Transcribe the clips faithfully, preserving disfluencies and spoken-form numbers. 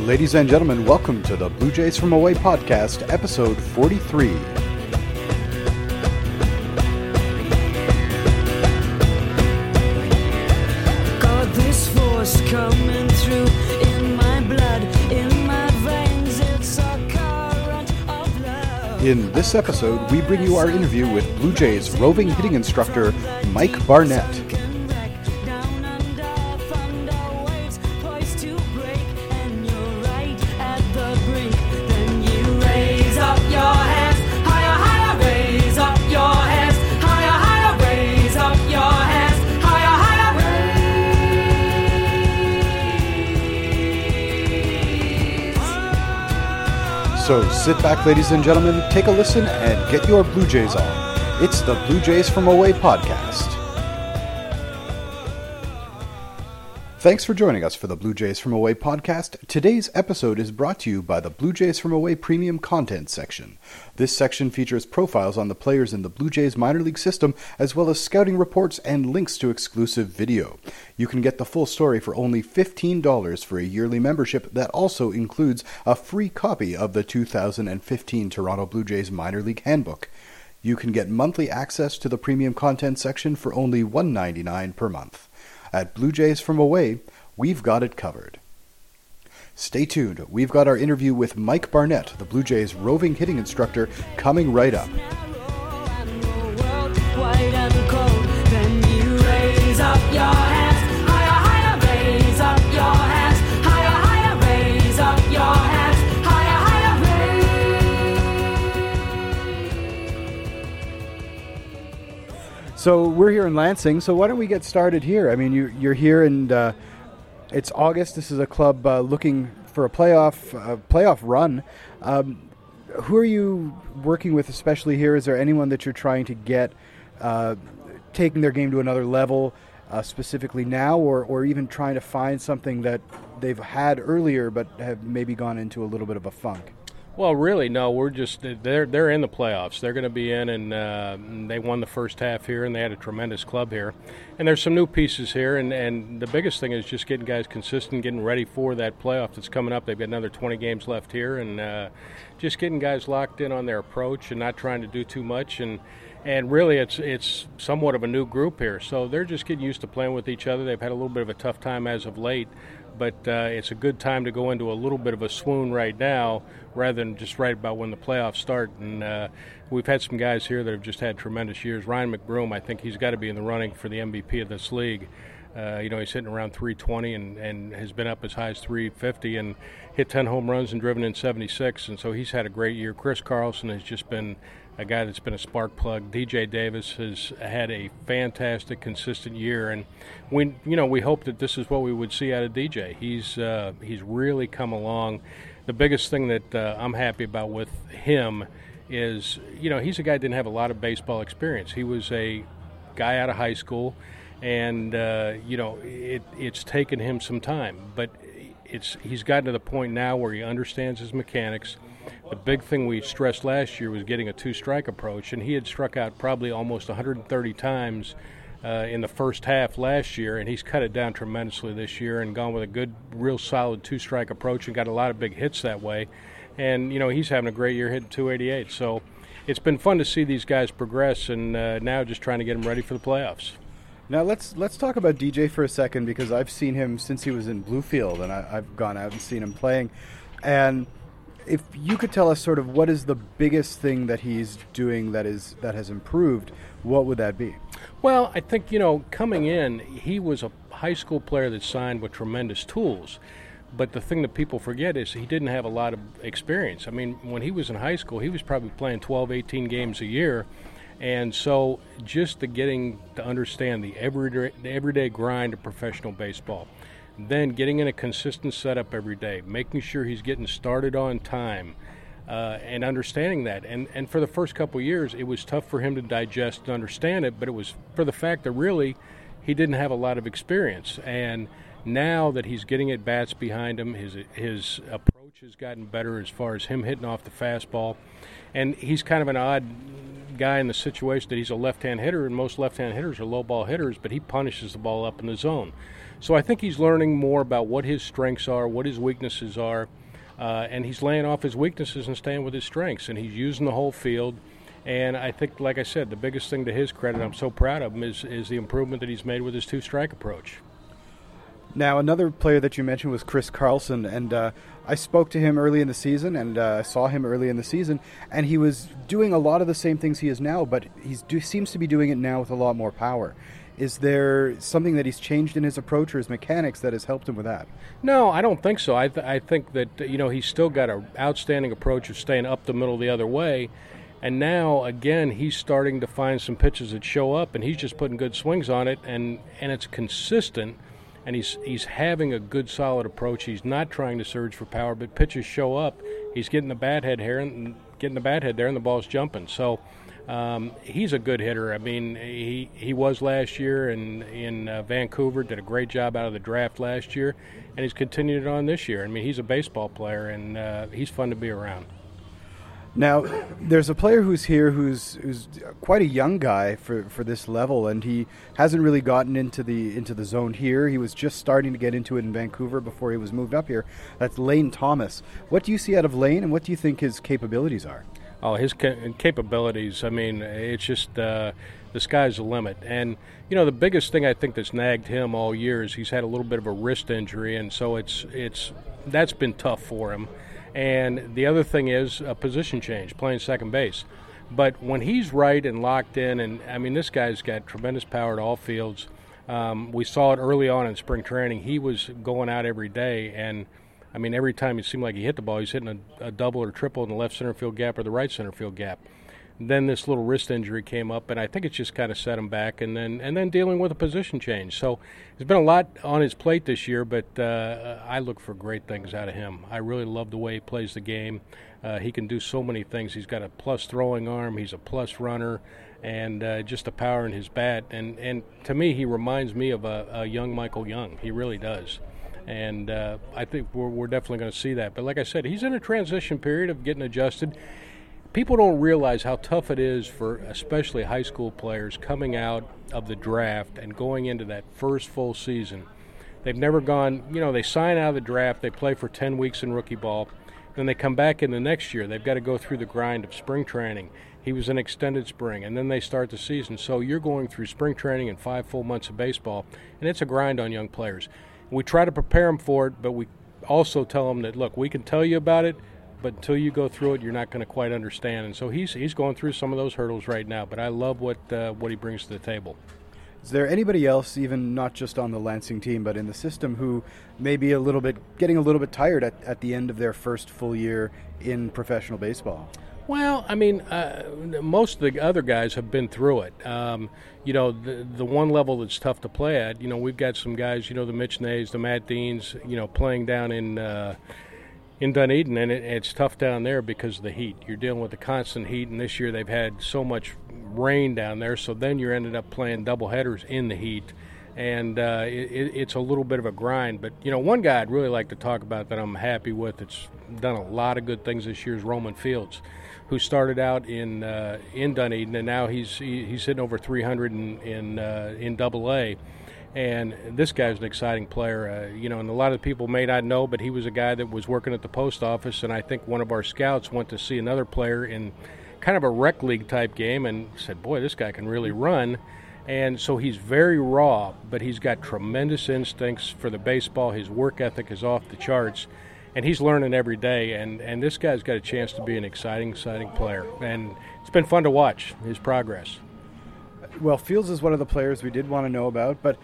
Ladies and gentlemen, welcome to the Blue Jays from Away podcast, episode forty-three. Got this force coming through in my blood, in my veins, it's a current of love. In this episode, we bring you our interview with Blue Jays roving hitting instructor Mike Barnett. So sit back, ladies and gentlemen, take a listen, and get your Blue Jays on. It's the Blue Jays from Away podcast. Thanks for joining us for the Blue Jays from Away podcast. Today's episode is brought to you by the Blue Jays from Away premium content section. This section features profiles on the players in the Blue Jays minor league system, as well as scouting reports and links to exclusive video. You can get the full story for only fifteen dollars for a yearly membership that also includes a free copy of the two thousand fifteen Toronto Blue Jays minor league handbook. You can get monthly access to the premium content section for only one dollar and ninety-nine cents per month. At Blue Jays from Away, we've got it covered. Stay tuned. We've got our interview with Mike Barnett, the Blue Jays roving hitting instructor, coming right up. So we're here in Lansing, so why don't we get started here? I mean, you, you're here and uh, it's August. This is a club uh, looking for a playoff uh, playoff run. Um, who are you working with especially here? Is there anyone that you're trying to get uh, taking their game to another level uh, specifically now, or, or even trying to find something that they've had earlier but have maybe gone into a little bit of a funk? Well, really, no. We're just they're they're in the playoffs. They're going to be in, and uh, they won the first half here, and they had a tremendous club here. And there's some new pieces here, and, and the biggest thing is just getting guys consistent, getting ready for that playoff that's coming up. They've got another twenty games left here, and uh, just getting guys locked in on their approach and not trying to do too much. And and really, it's it's somewhat of a new group here, so they're just getting used to playing with each other. They've had a little bit of a tough time as of late. But uh, it's a good time to go into a little bit of a swoon right now rather than just right about when the playoffs start. And uh, we've had some guys here that have just had tremendous years. Ryan McBroom, I think he's got to be in the running for the M V P of this league. Uh, you know, he's hitting around three twenty and, and has been up as high as three fifty and hit ten home runs and driven in seventy-six. And so he's had a great year. Chris Carlson has just been a guy that's been a spark plug. D J Davis has had a fantastic, consistent year, and we, you know, we hope that this is what we would see out of D J. He's uh, he's really come along. The biggest thing that uh, I'm happy about with him is, you know, he's a guy that didn't have a lot of baseball experience. He was a guy out of high school, and uh, you know, it, it's taken him some time, but it's he's gotten to the point now where he understands his mechanics. The big thing we stressed last year was getting a two-strike approach, and he had struck out probably almost one hundred thirty times uh, in the first half last year, and he's cut it down tremendously this year and gone with a good, real solid two-strike approach and got a lot of big hits that way. And, you know, he's having a great year hitting two eighty-eight. So it's been fun to see these guys progress, and uh, now just trying to get them ready for the playoffs. Now let's let's talk about D J for a second, because I've seen him since he was in Bluefield, and I, I've gone out and seen him playing. And if you could tell us sort of what is the biggest thing that he's doing that is that has improved, what would that be? Well, I think, you know, coming in, he was a high school player that signed with tremendous tools. But the thing that people forget is he didn't have a lot of experience. I mean, when he was in high school, he was probably playing twelve, eighteen games a year. And so just the getting to understand the everyday, the everyday grind of professional baseball, then getting in a consistent setup every day, making sure he's getting started on time, uh, and understanding that. And and for the first couple of years, it was tough for him to digest and understand it, but it was for the fact that really he didn't have a lot of experience. And now that he's getting at bats behind him, his his approach approach has gotten better as far as him hitting off the fastball. And he's kind of an odd guy in the situation that he's a left-hand hitter, and most left-hand hitters are low ball hitters, but he punishes the ball up in the zone. So I think he's learning more about what his strengths are, what his weaknesses are, uh, and he's laying off his weaknesses and staying with his strengths, and he's using the whole field. And I think, like I said, the biggest thing to his credit, I'm so proud of him, is, is the improvement that he's made with his two-strike approach. Now, another player that you mentioned was Chris Carlson, and uh, I spoke to him early in the season, and uh, saw him early in the season, and he was doing a lot of the same things he is now, but he do, seems to be doing it now with a lot more power. Is there something that he's changed in his approach or his mechanics that has helped him with that? No, I don't think so. I, th- I think that, you know, he's still got an outstanding approach of staying up the middle the other way, and now, again, he's starting to find some pitches that show up, and he's just putting good swings on it, and, and it's consistent. And he's he's having a good, solid approach. He's not trying to surge for power, but pitches show up. He's getting the bat head here and getting the bat head there, and the ball's jumping. So um, he's a good hitter. I mean, he he was last year in in uh, Vancouver. Did a great job out of the draft last year, and he's continued it on this year. I mean, he's a baseball player, and uh, he's fun to be around. Now, there's a player who's here who's who's quite a young guy for, for this level, and he hasn't really gotten into the into the zone here. He was just starting to get into it in Vancouver before he was moved up here. That's Lane Thomas. What do you see out of Lane, and what do you think his capabilities are? Oh, his ca- capabilities, I mean, it's just uh, the sky's the limit. And, you know, the biggest thing I think that's nagged him all year is he's had a little bit of a wrist injury, and so it's it's that's been tough for him. And the other thing is a position change, playing second base. But when he's right and locked in, and, I mean, this guy's got tremendous power at all fields. Um, we saw it early on in spring training. He was going out every day, and, I mean, every time it seemed like he hit the ball, he's hitting a, a double or triple in the left center field gap or the right center field gap. Then this little wrist injury came up, and I think it's just kind of set him back, and then and then dealing with a position change. So there's been a lot on his plate this year, but uh, I look for great things out of him. I really love the way he plays the game. Uh, he can do so many things. He's got a plus throwing arm. He's a plus runner, and uh, just the power in his bat. And, and to me, he reminds me of a, a young Michael Young. He really does. And uh, I think we're, we're definitely going to see that. But like I said, he's in a transition period of getting adjusted. People don't realize how tough it is for especially high school players coming out of the draft and going into that first full season. They've never gone, you know, they sign out of the draft, they play for ten weeks in rookie ball, then they come back in the next year. They've got to go through the grind of spring training. He was in extended spring, and then they start the season. So you're going through spring training and five full months of baseball, and it's a grind on young players. We try to prepare them for it, but we also tell them that, look, we can tell you about it, but until you go through it, you're not going to quite understand. And so he's he's going through some of those hurdles right now. But I love what uh, what he brings to the table. Is there anybody else, even not just on the Lansing team, but in the system, who may be a little bit getting a little bit tired at, at the end of their first full year in professional baseball? Well, I mean, uh, most of the other guys have been through it. Um, you know, the the one level that's tough to play at. You know, we've got some guys. You know, the Mitch Nays, the Matt Deans. You know, playing down in. Uh, in Dunedin, and it, it's tough down there because of the heat. You're dealing with the constant heat, and this year they've had so much rain down there, so then you're ended up playing double headers in the heat, and uh, it, it's a little bit of a grind. But, you know, one guy I'd really like to talk about that I'm happy with that's done a lot of good things this year is Roman Fields, who started out in uh, in Dunedin, and now he's he, he's hitting over three hundred in in, uh, in Double A. And this guy's an exciting player, uh, you know, and a lot of people may not know, but he was a guy that was working at the post office, and I think one of our scouts went to see another player in kind of a rec league type game and said, boy, this guy can really run. And so he's very raw, but he's got tremendous instincts for the baseball. His work ethic is off the charts, and he's learning every day. And, and this guy's got a chance to be an exciting, exciting player. And it's been fun to watch his progress. Well, Fields is one of the players we did want to know about, but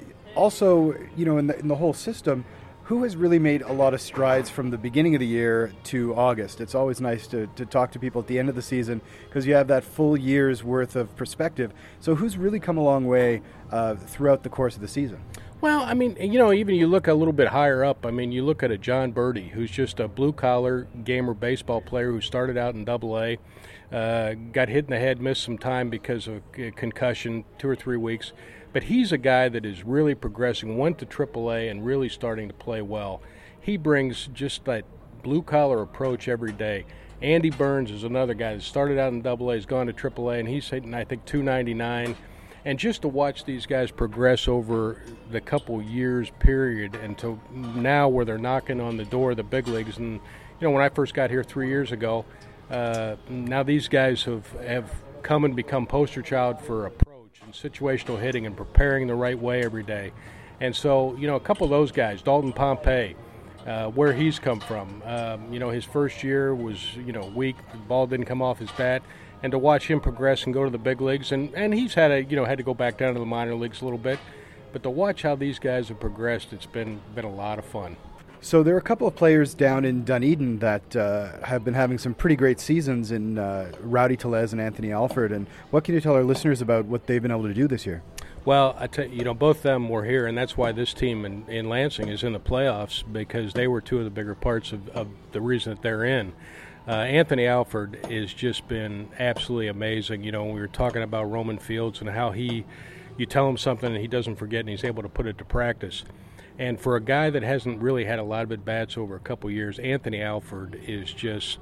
also, you know, in the, in the whole system, who has really made a lot of strides from the beginning of the year to August? It's always nice to, to talk to people at the end of the season because you have that full year's worth of perspective. So who's really come a long way uh, throughout the course of the season? Well, I mean, you know, even you look a little bit higher up, I mean, you look at a John Birdie, who's just a blue-collar gamer baseball player who started out in Double A, uh, got hit in the head, missed some time because of concussion, two or three weeks. But he's a guy that is really progressing, went to Triple A and really starting to play well. He brings just that blue-collar approach every day. Andy Burns is another guy that started out in double A, has gone to triple A, and he's hitting, I think, two ninety-nine. And just to watch these guys progress over the couple years period until now where they're knocking on the door of the big leagues. And, you know, when I first got here three years ago, uh, now these guys have, have come and become poster child for approach and situational hitting and preparing the right way every day. And so, you know, a couple of those guys, Dalton Pompey, uh, where he's come from, um, you know, his first year was, you know, weak. The ball didn't come off his bat. And to watch him progress and go to the big leagues, and, and he's had a you know had to go back down to the minor leagues a little bit, but to watch how these guys have progressed, it's been been a lot of fun. So there are a couple of players down in Dunedin that uh, have been having some pretty great seasons in uh, Rowdy Tellez and Anthony Alford. And what can you tell our listeners about what they've been able to do this year? Well, I tell you, you know, both of them were here, and that's why this team in, in Lansing is in the playoffs, because they were two of the bigger parts of, of the reason that they're in. Uh, Anthony Alford has just been absolutely amazing. You know, we were talking about Roman Fields and how he, you tell him something and he doesn't forget and he's able to put it to practice. And for a guy that hasn't really had a lot of at-bats over a couple years, Anthony Alford is just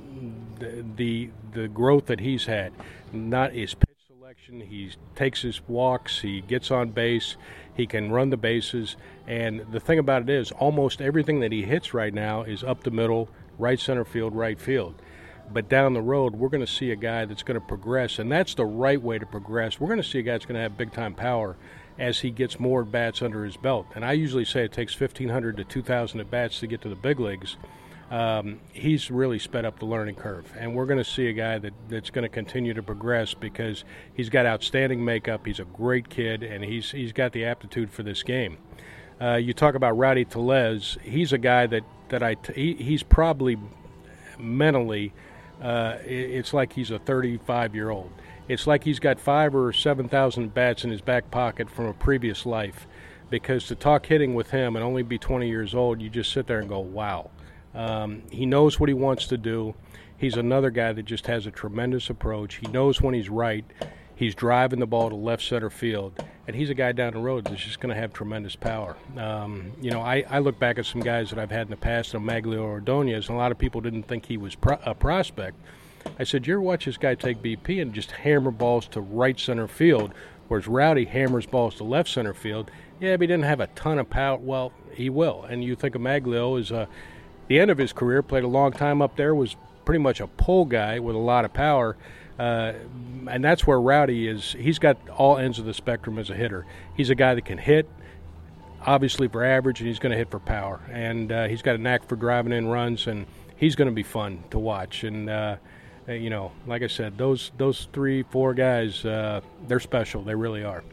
the, the the growth that he's had. Not his pitch selection, he takes his walks, he gets on base, he can run the bases. And the thing about it is almost everything that he hits right now is up the middle, right center field, right field. But down the road, we're going to see a guy that's going to progress, and that's the right way to progress. We're going to see a guy that's going to have big-time power as he gets more at-bats under his belt. And I usually say it takes fifteen hundred to two thousand at-bats to get to the big leagues. Um, he's really sped up the learning curve, and we're going to see a guy that, that's going to continue to progress because he's got outstanding makeup, he's a great kid, and he's he's got the aptitude for this game. Uh, you talk about Rowdy Tellez, he's a guy that, that I t- he, he's probably mentally, uh, it's like he's a thirty-five-year-old. It's like he's got five or seven thousand bats in his back pocket from a previous life, because to talk hitting with him and only be twenty years old, you just sit there and go, wow. Um, he knows what he wants to do. He's another guy that just has a tremendous approach. He knows when he's right. He's driving the ball to left center field, and he's a guy down the road that's just going to have tremendous power. Um, you know, I, I look back at some guys that I've had in the past, Maglio Ordonez, and a lot of people didn't think he was pro- a prospect. I said, you ever watch this guy take B P and just hammer balls to right center field, whereas Rowdy hammers balls to left center field? Yeah, but he didn't have a ton of power. Well, he will. And you think of Maglio as uh, the end of his career, played a long time up there, was pretty much a pull guy with a lot of power. Uh, and that's where Rowdy is. He's got all ends of the spectrum as a hitter. He's a guy that can hit, obviously for average, and he's going to hit for power. And uh, he's got a knack for driving in runs, and he's going to be fun to watch. And, uh, you know, like I said, those those three, four guys, uh, they're special. They really are.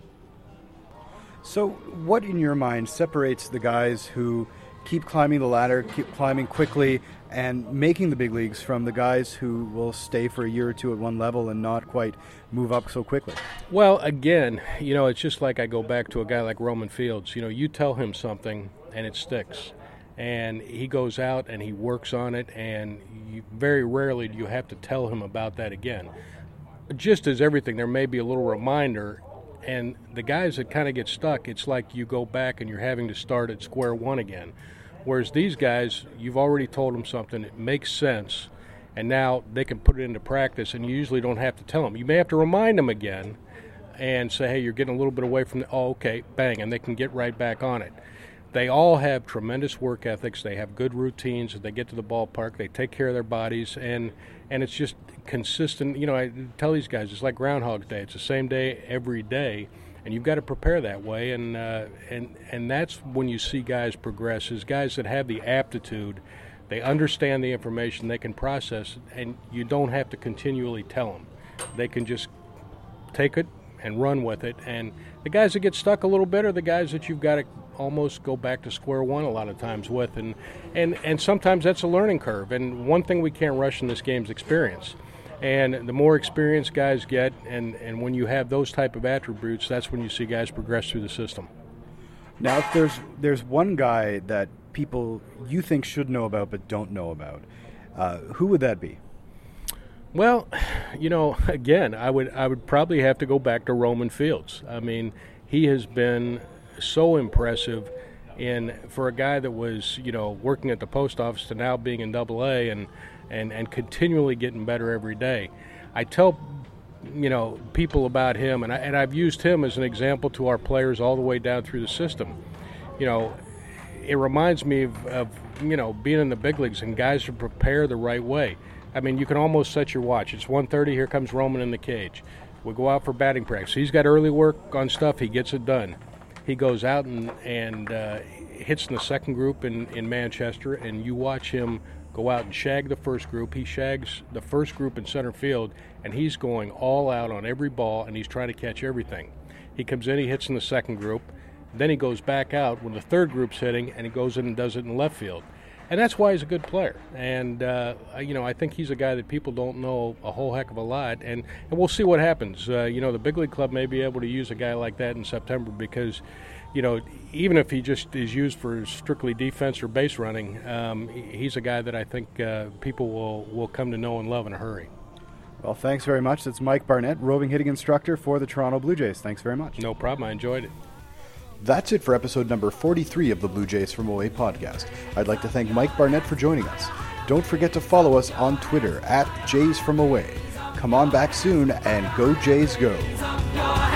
So what, in your mind, separates the guys who keep climbing the ladder, keep climbing quickly, and making the big leagues from the guys who will stay for a year or two at one level and not quite move up so quickly? Well, again, you know, it's just like I go back to a guy like Roman Fields. You know, you tell him something and it sticks. And he goes out and he works on it, and you, very rarely do you have to tell him about that again. Just as everything, there may be a little reminder, and the guys that kind of get stuck, it's like you go back and you're having to start at square one again. Whereas these guys, you've already told them something, it makes sense, and now they can put it into practice, and you usually don't have to tell them. You may have to remind them again and say, hey, you're getting a little bit away from the, oh, okay, bang, and they can get right back on it. They all have tremendous work ethics. They have good routines. They get to the ballpark. They take care of their bodies, and and it's just consistent. You know, I tell these guys it's like Groundhog Day. It's the same day every day, and you've got to prepare that way. And uh, and and that's when you see guys progress. Is guys that have the aptitude, they understand the information, they can process it, and you don't have to continually tell them. They can just take it and run with it. And the guys that get stuck a little bit are the guys that you've got to almost go back to square one a lot of times with, and and and sometimes that's a learning curve. And one thing we can't rush in this game is experience, and the more experienced guys get, and and when you have those type of attributes, that's when you see guys progress through the system. Now, if there's there's one guy that people you think should know about but don't know about, uh, who would that be? Well, you know, again, I would I would probably have to go back to Roman Fields. I mean, he has been so impressive. And for a guy that was, you know, working at the post office to now being in Double A and, and, and continually getting better every day, I tell, you know, people about him, and, I, and I've used him as an example to our players all the way down through the system. You know, it reminds me of, of you know, being in the big leagues and guys who prepare the right way. I mean, you can almost set your watch. It's one thirty, here comes Roman in the cage. We go out for batting practice. He's got early work on stuff, he gets it done. He goes out and, and uh, hits in the second group in, in Manchester, and you watch him go out and shag the first group. He shags the first group in center field, and he's going all out on every ball, and he's trying to catch everything. He comes in, he hits in the second group, then he goes back out when the third group's hitting, and he goes in and does it in left field. And that's why he's a good player. And, uh, you know, I think he's a guy that people don't know a whole heck of a lot. And, and we'll see what happens. Uh, you know, the big league club may be able to use a guy like that in September because, you know, even if he just is used for strictly defense or base running, um, he's a guy that I think uh, people will, will come to know and love in a hurry. Well, thanks very much. That's Mike Barnett, roving hitting instructor for the Toronto Blue Jays. Thanks very much. No problem. I enjoyed it. That's it for episode number forty-three of the Blue Jays from Away podcast. I'd like to thank Mike Barnett for joining us. Don't forget to follow us on Twitter at Jays from Away. Come on back soon and go Jays go.